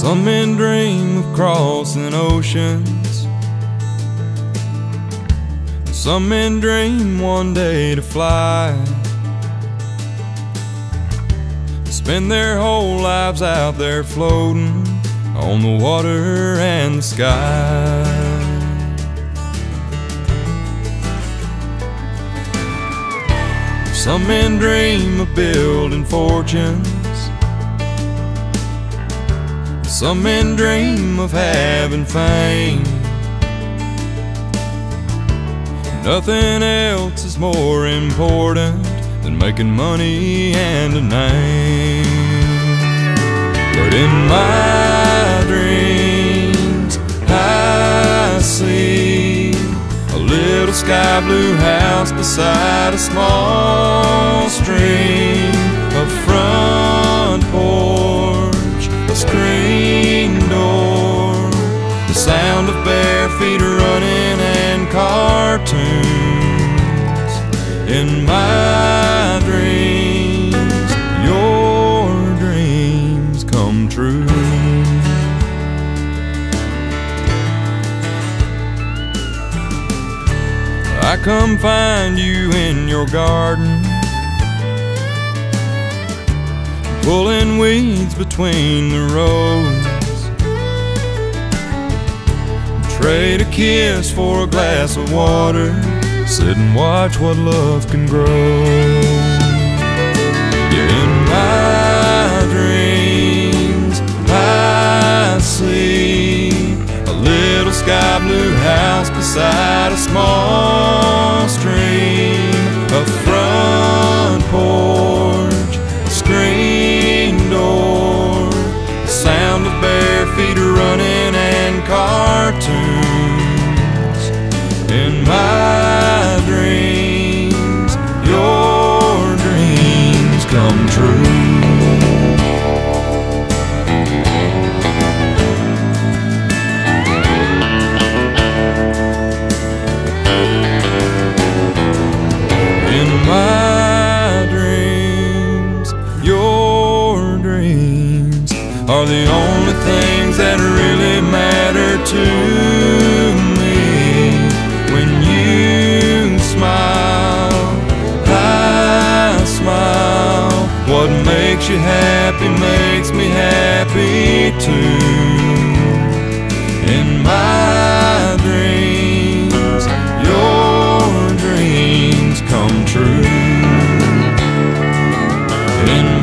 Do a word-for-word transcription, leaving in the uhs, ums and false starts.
Some men dream of crossing oceans. Some men dream one day to fly. Spend their whole lives out there floating on the water and the sky. Some men dream of building fortunes. Some men dream of having fame. Nothing else is more important than making money and a name. But in my dreams I see a little sky blue house beside a small stream, a front porch, a screen door, the sound of bare feet running and cartoons. In my dreams, your dreams come true. I come find you in your garden, pulling weeds between the rows. Trade a kiss for a glass of water, sit and watch what love can grow. Yeah, in my dreams I see a little sky blue house beside a small stream, a front porch, a screen door, the sound of bare feet running and cartoons. In my dreams, your dreams come true. In my dreams, your dreams are the only things that really matter to me. When you smile, I smile. What makes you happy makes me happy too. In my dreams, your dreams come true. In